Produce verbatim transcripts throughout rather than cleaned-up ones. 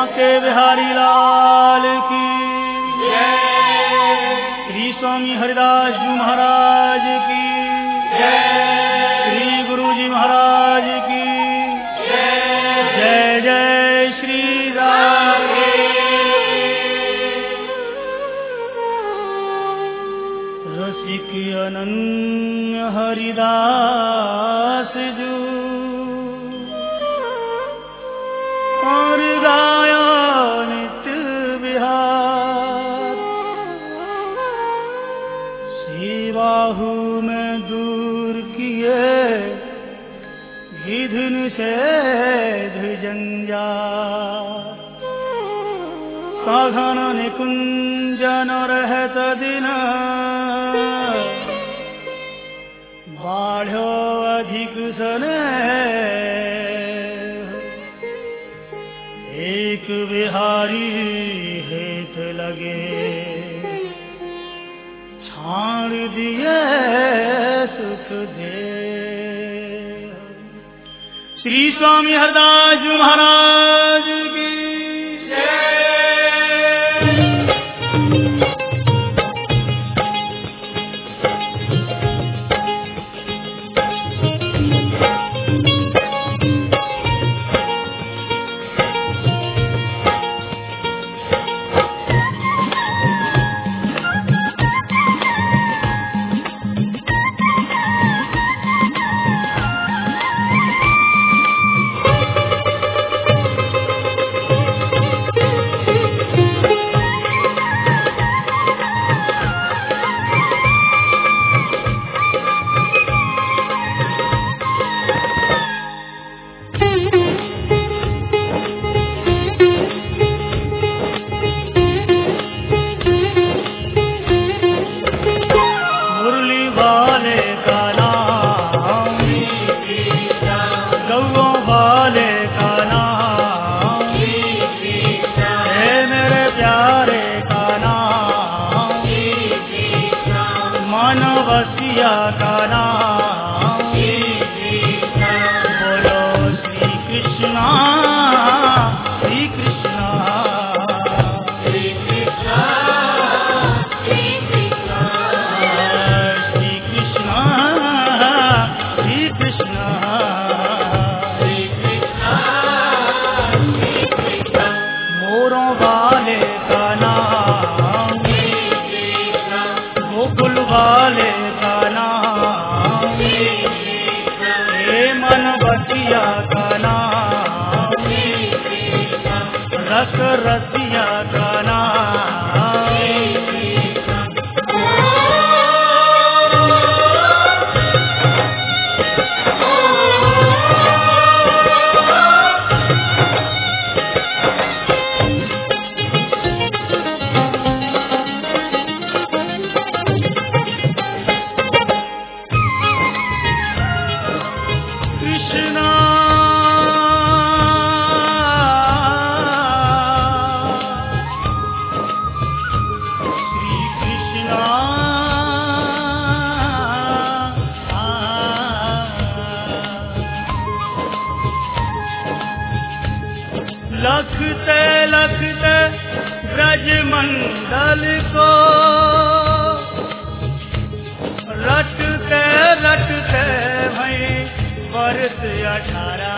बांके बिहारी लाल की जय। श्री स्वामी हरिदास जी महाराज की जय। श्री गुरु जी महाराज की जय। जय जय श्री राम। रसिक अनन्य हरिदास जो और गाया नित्य विहार, शिवाहु में दूर किए विधुन से जंजार, साधन निकुंजन रहत दिन बाढ़ो अधिक सने, एक बिहारी हेत लगे छाड़ दिए सुख दे। श्री स्वामी हरदास जी महाराज की जय। लखते लखते ब्रज मंडल को रटते रटते भई वर्ष अठारह,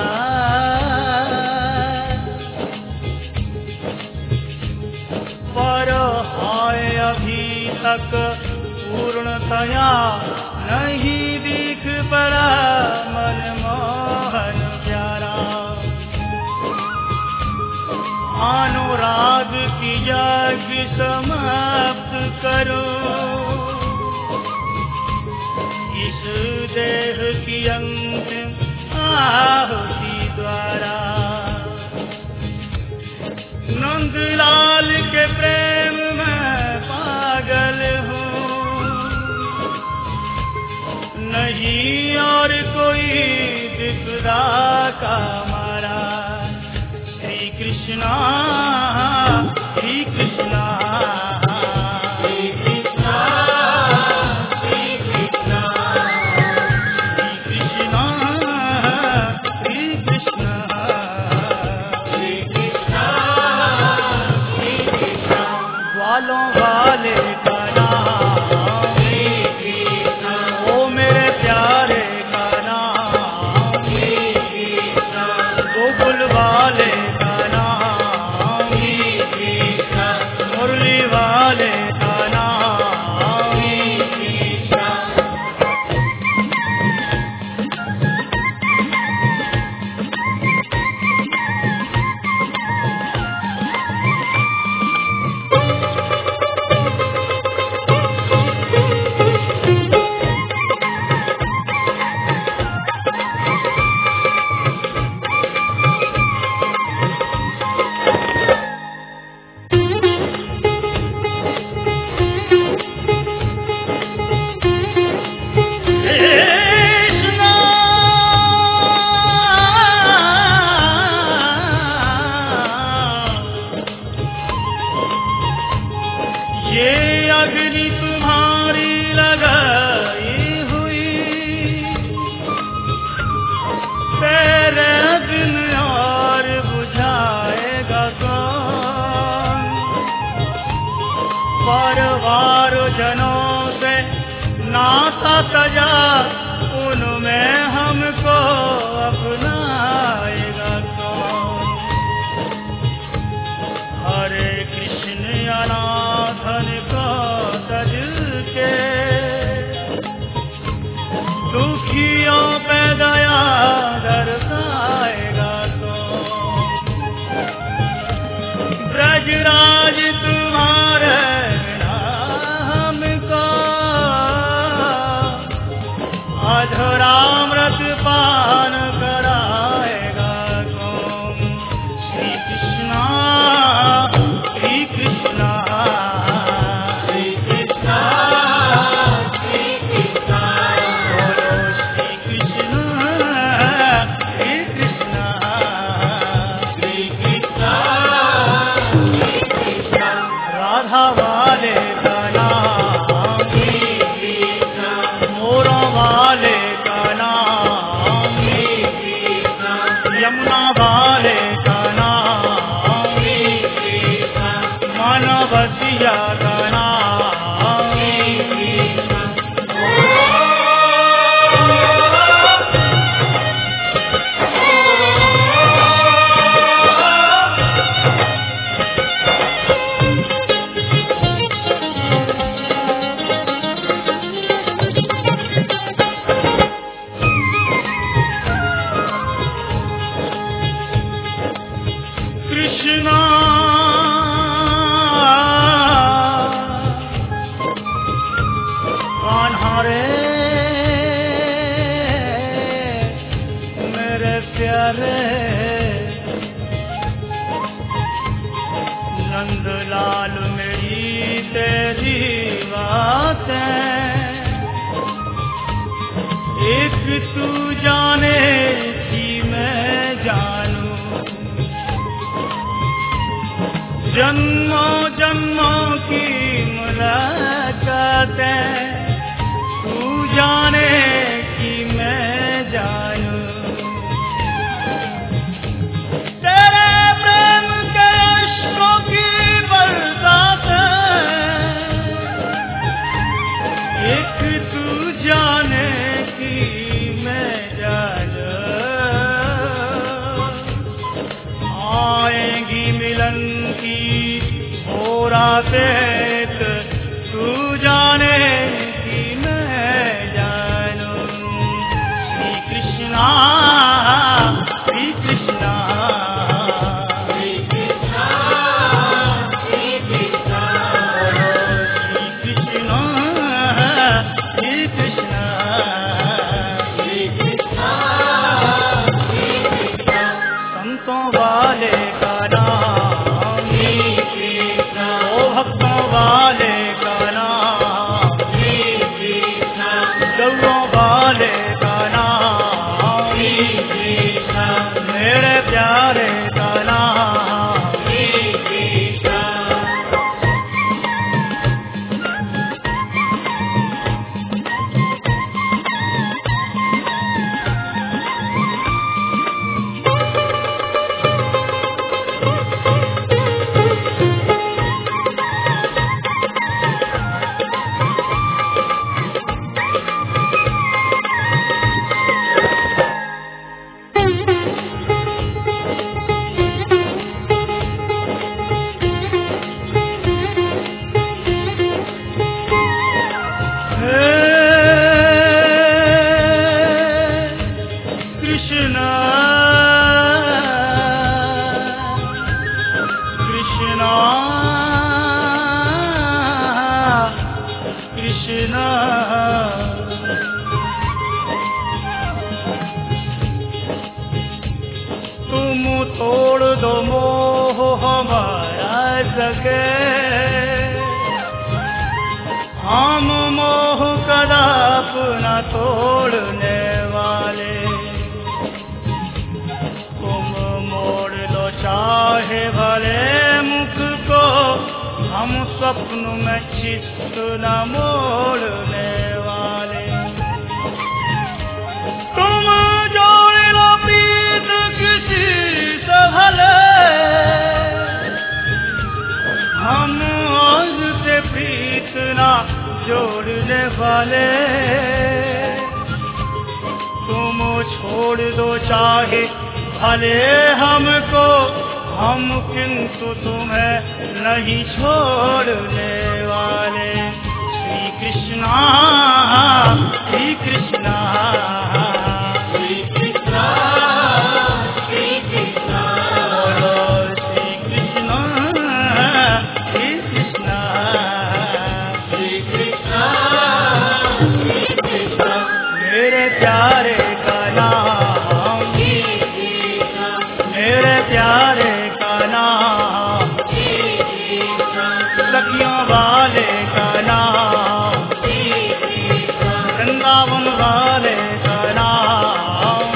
पर हाय अभी तक पूर्णतया नहीं दिख पड़ा मनमोहन प्यारा। अनुराग की याग समाप्त करो, इस देह की अंतिम आहुति द्वारा। नंदलाल के प्रेम में पागल हूँ, नहीं और कोई दिखदा का मारा। श्री कृष्णा श्री कृष्णा श्री कृष्णा श्री कृष्णा श्री कृष्णा श्री कृष्णा श्री कृष्णा अग्नि तुम्हारी लगाई हुई, तेरे अग्नि और बुझाएगा कौन। परिवार जनों से नाता तजा, उनमें हमको अपनाएगा कौन। हरे कृष्ण अनाथन को तज के, दुखियों पे दया दर्शाएगा कौन। ब्रजराज तुम्हारे अधरामृत पान कराएगा कौन। श्री कृष्णा श्री कृष्णा श्री कृष्णा श्री कृष्णा, बोलो श्री कृष्णा श्री कृष्णा श्री कृष्णा श्री कृष्णा। राधा वाले का नाम श्री कृष्णा, मोरा वाले का नाम श्री कृष्णा, यमुना वाले का नाम श्री कृष्णा, मानवतिया का नाम श्री कृष्णा। कृष्णा कान्हा रे मेरे प्यारे, नंदलाल मेरी तेरी बातें एक तू जाने की मैं जानूं। जन्मों जन्मों की मुलाकातें तू जाने की मैं जानूं। तेरे प्रेम के अश्कों की बरसातें एक तू जाने की मैं जानूं। आएंगी मिलन की वो रातें तू जाने की मैं जानूं। श्री कृष्णा श्री कृष्णा श्री कृष्णा श्री कृष्णा, श्री कृष्णा श्री कृष्णा श्री कृष्णा श्री कृष्णा। संतों वाले का नाम श्री कृष्णा, ओ भक्तों वाले का नाम श्री कृष्णा, गौरों वाले का नाम श्री कृष्णा, मेरे प्यारे का नाम श्री कृष्णा। सके हम मोह कदाप न तोड़ने वाले। तुम मोड़ लो चाहे भले मुख को, हम स्वप्न में चित्त न मोड़ने वाले। तुम जोड़ लो प्रीत किसी से भले, हम से प्रीत न जोड़ने वाले। तुम छोड़ दो चाहे भले हमको, हम किंतु तुम्हें नहीं छोड़ने वाले। श्री कृष्णा श्री कृष्णा श्री कृष्णा श्री कृष्णा श्री कृष्णा श्री कृष्णा श्री कृष्णा श्री कृष्णा। मेरे प्यारे का नाम, मेरे प्यारे सखियों वाले का नाम, वृंदावन वाले का नाम।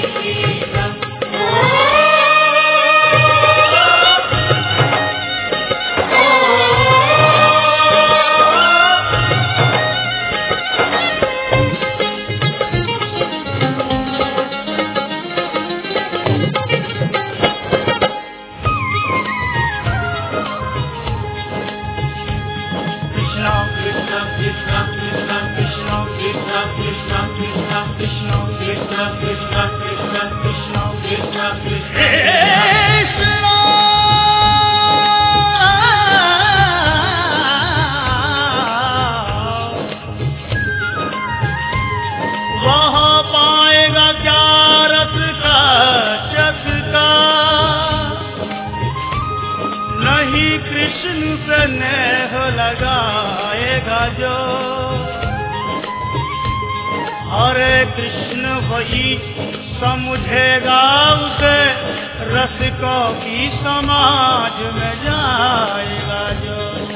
हरे कृष्ण वही समझेगा उसे, रसिकों की समाज में जाएगा जो।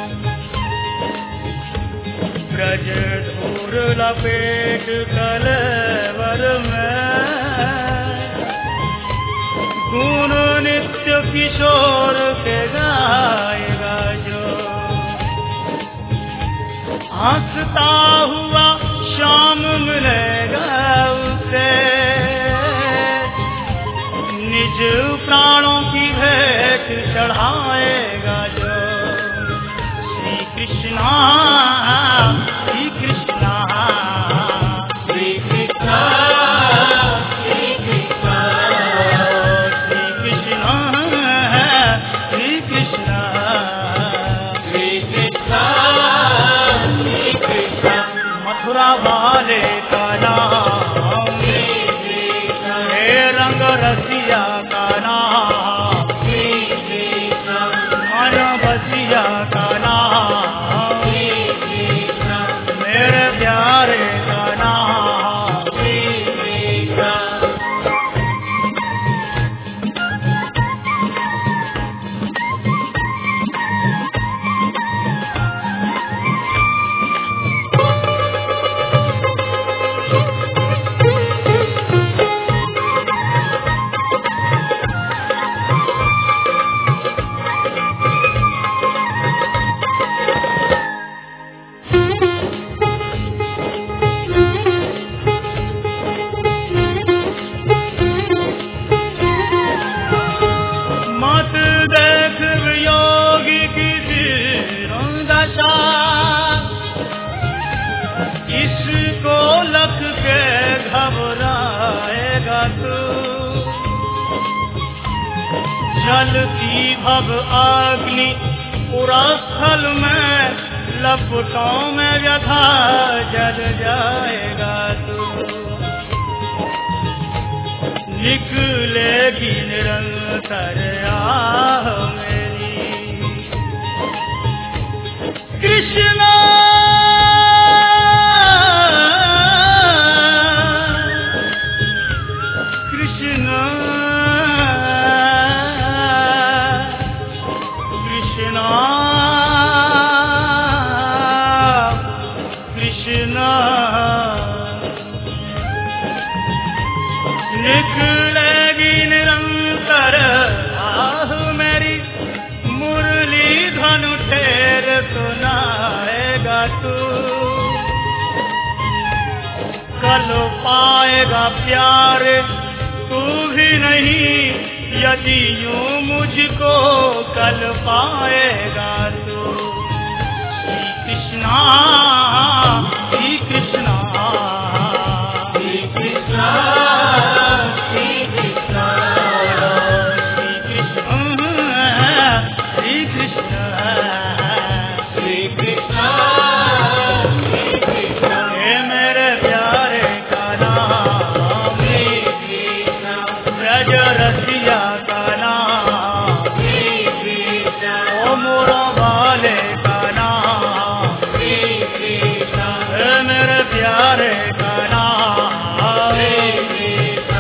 ब्रज धूर लपेट कलेवर में, गुण नित्य किशोर के गाएगा जो। हंसता हुआ शाम मिलेगा उसे, निज प्राणों की भेंट चढ़ाएगा जो। श्री कृष्णा श्री कृष्णा श्री कृष्णा श्री कृष्णा श्री कृष्णा श्री कृष्णा श्री कृष्णा श्री कृष्णा। मथुरा वाले का नाम, हे रंग रसिया का नाम, मन बसिया का नाम, मेरे प्यारे का नाम। जलती भव अग्नि पुरस्थल में, लपटों में व्यथा जल जाएगा तू। निकलेगी निरंतर आह मेरी, कृष्णा कृष्णा कृष्णा निकलेगी निरंतर आह मेरी, मुरली धनु ठेर तो तू, कल पाएगा प्यार तू भी नहीं, यदि यूं मुझको कल पाएगा तू। श्री कृष्णा श्री कृष्णा श्री कृष्णा श्री कृष्णा श्री कृष्णा श्री कृष्णा श्री कृष्णा श्री कृष्णा। हे मेरे प्यारे का नाम श्री कृष्णा, ब्रज रसिया का नाम श्री कृष्णा, ओ मोरा वाले का नाम श्री कृष्णा। हे मेरे प्यारे का नाम श्री कृष्णा।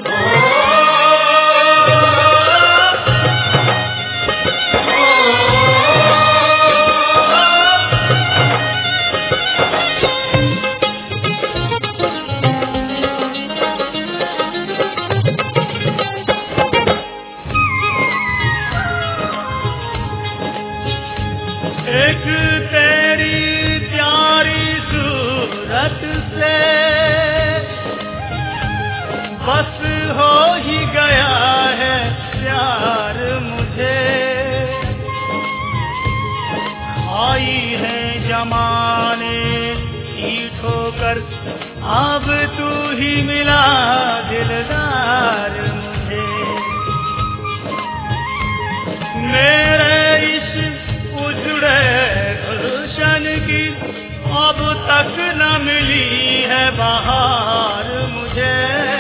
एक तेरी प्यारी सूरत से बस हो ही गया है प्यार मुझे, आई है जमाने की ठोकर, अब तू ही मिला दिलदार मुझे। मेरे इस उजड़े गुलशन की अब तक न मिली है बहार मुझे।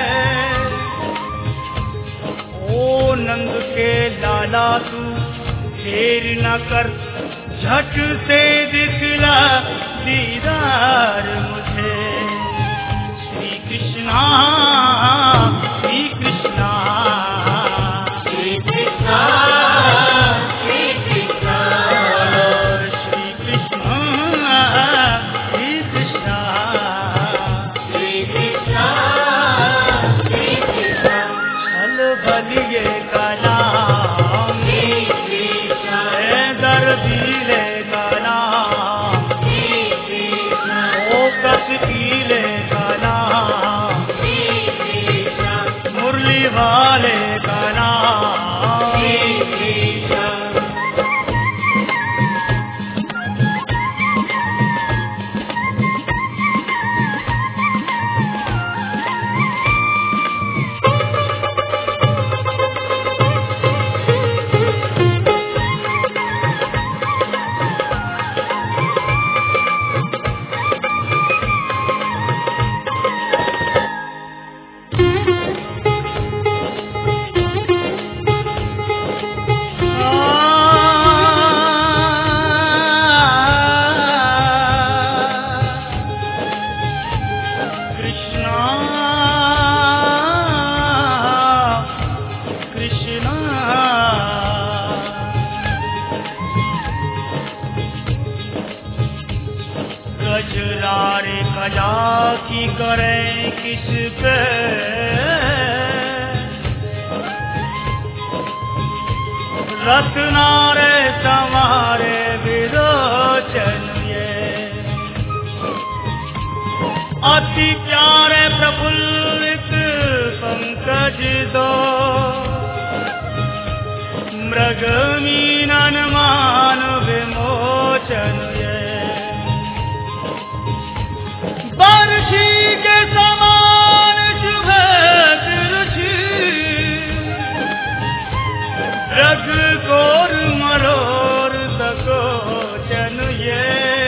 ओ नंद के लाला तू देर न कर, झट से दिखला दीदार मुझे। श्री कृष्णा श्री कृष्णा श्री कृष्णा श्री कृष्णा श्री कृष्णा श्री कृष्णा श्री कृष्णा श्री कृष्णा। छल बलिए का नाम श्री कृष्णा, दर्दीले का नाम श्री कृष्णा, ओ कसकीले का नाम श्री कृष्णा, मुरली वाले का नाम श्री कृष्णा। गजरारे कजा की करें किस पे, रत्नारे संवारे विरोचन ये, अति प्यारे प्रफुल्लित पंकज दो, मृग मीनन मान विमोचन ये। वर्षी के समान शुभ तिरुचि, रग गोर मरोर सको जन ये।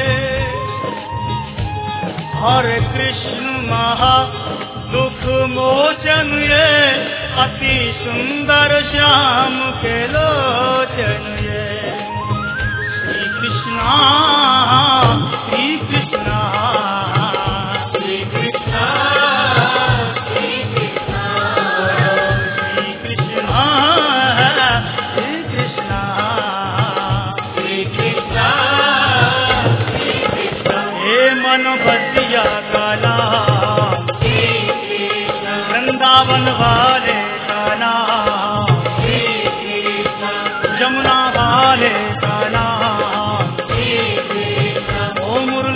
हरे कृष्ण महा दुख मोचन ये, अति सुंदर श्याम के लोचन ये। श्री कृष्णा श्री कृष्णा श्री कृष्णा श्री कृष्णा श्री कृष्णा श्री कृष्णा श्री कृष्णा श्री कृष्णा। हे मन बसिया का नाम श्री कृष्णा, वृंदावन वाले का नाम श्री कृष्णा, जमुना वाले का नाम श्री कृष्णा, ओ मुरली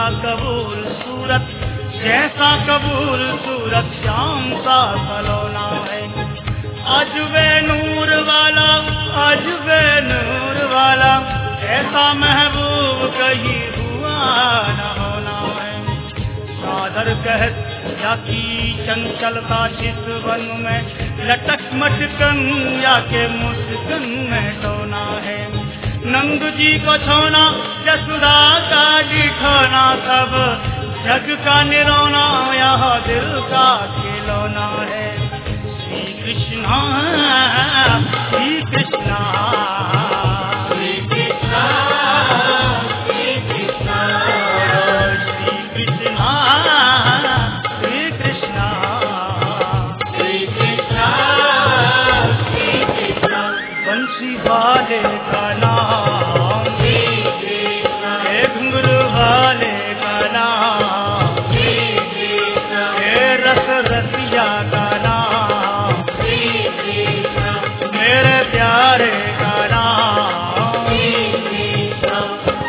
कबूल सूरत, जैसा कबूल सूरत श्याम का सलोना है। अजबे नूर वाला, अजबे नूर वाला, ऐसा महबूब कहीं हुआ न होना है। सादर कहत या की चंचलता चितवन में, लटक मटकन या के मुस्कन में टोना है। नंद जी को छोना, जसुदा का जिठोना, सब जग का निरोना यह दिल का खिलौना है। श्री कृष्णा श्री कृष्णा श्री कृष्णा श्री कृष्णा श्री कृष्णा श्री कृष्णा श्री कृष्णा श्री कृष्णा। बंसी वाले का नाम श्री कृष्णा, हे घुंघरू वाले का नाम श्री कृष्णा, हे रस रसिया का नाम श्री कृष्णा, मेरे प्यारे का नाम श्री कृष्णा।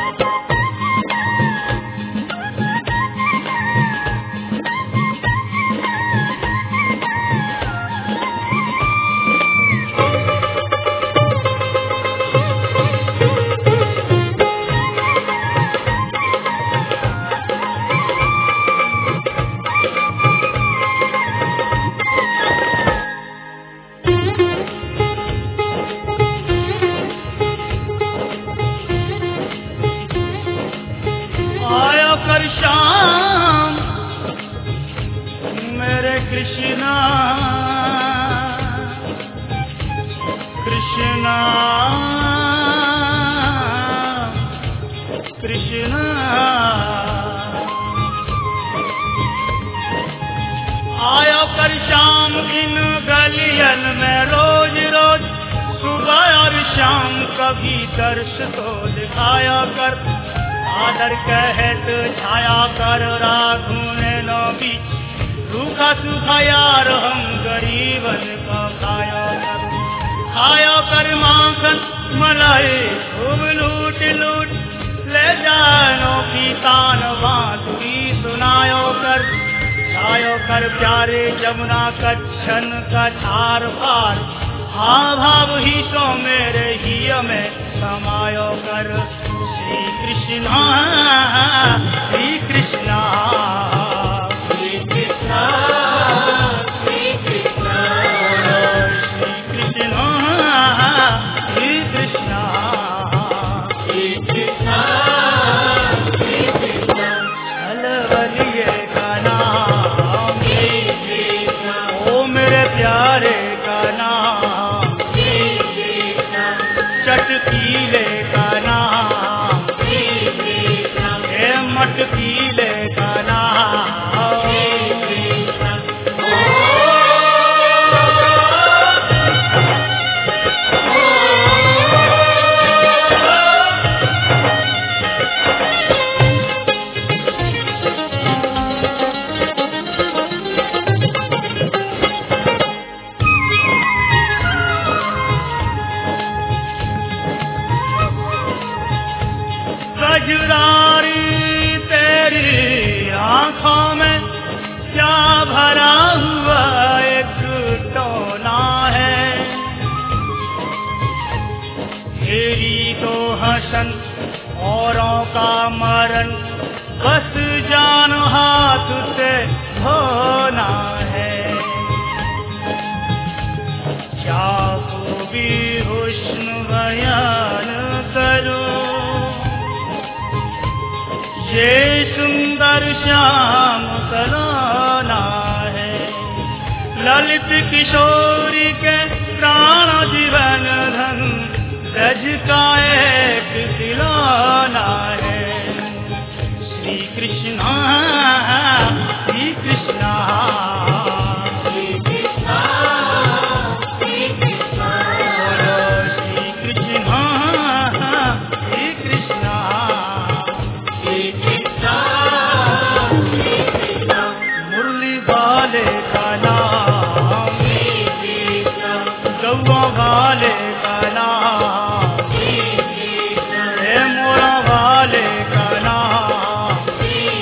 आया कर श्याम मेरे कृष्णा, कृष्णा कृष्णा। आया कर श्याम इन गलियन में रोज रोज, सुबह और शाम कभी दर्श तो दिखाया कर। आदर कहत छाया कर राघुने नो बीच, रूखा सूखा यार हम गरीबन को खाया कर। खाया कर माखन मलाई खूब लूट लूट, ले जानो की तान बांसुरी सुनायो कर। छायो कर प्यारे जमुना कच्छन का छार पार, हाँ भाव ही तो मेरे ही में समायो कर। श्री कृष्णा श्री कृष्णा श्री कृष्णा श्री कृष्णा श्री कृष्णा श्री कृष्णा श्री कृष्णा श्री कृष्णा। हलवलिये का नाम श्री कृष्णा, ओ मेरे प्यारे का नाम श्री कृष्णा। चटकीले का नाम श्री कृष्णा, हे मटकीले का नाम श्री कृष्णा। कजरारी तेरी आँखों में क्या भरा हुआ एक टोना है। तेरी तो हसन औरों का मरण, बस जान हाथ से धोना है। क्या खूबी हुस्न बयान करो, ये सुंदर श्याम सलोना है। ललित किशोरी के प्राण जीवन धन, रज का एक खिलौना है। श्री कृष्णा श्री कृष्णा श्री कृष्णा श्री कृष्णा। श्री कृष्णा श्री कृष्णा श्री कृष्णा श्री कृष्णा। मुरली वाले का नाम श्री कृष्णा, गौवा वाले का नाम श्री कृष्णा, हे मोरा वाले का नाम श्री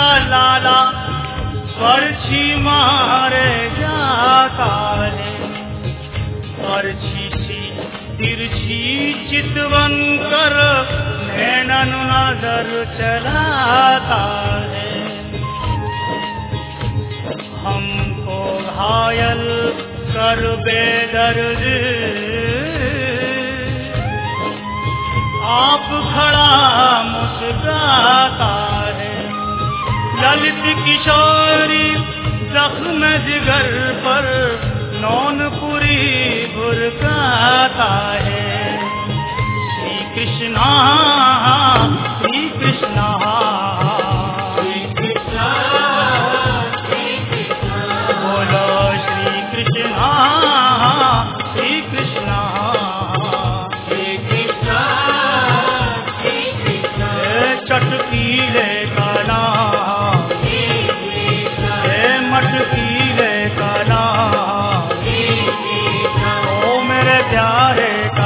का लाला पर्ची मारे जाता है, पर्ची सी तिरछी चितवन कर नैनन नजर चलाता है। हमको घायल कर बेदर्द आप खड़ा मुस्कुराता है। ललित किशोरी जख्म जिगर पर नौनपुरी भुरकाता है। श्री कृष्णा श्री कृष्णा श्री कृष्णा श्री कृष्णा बोलो श्री कृष्णा श्री कृष्णा श्री कृष्णा श्री कृष्णा। चटकीले काला मटकीले काला ओ मेरे प्यारे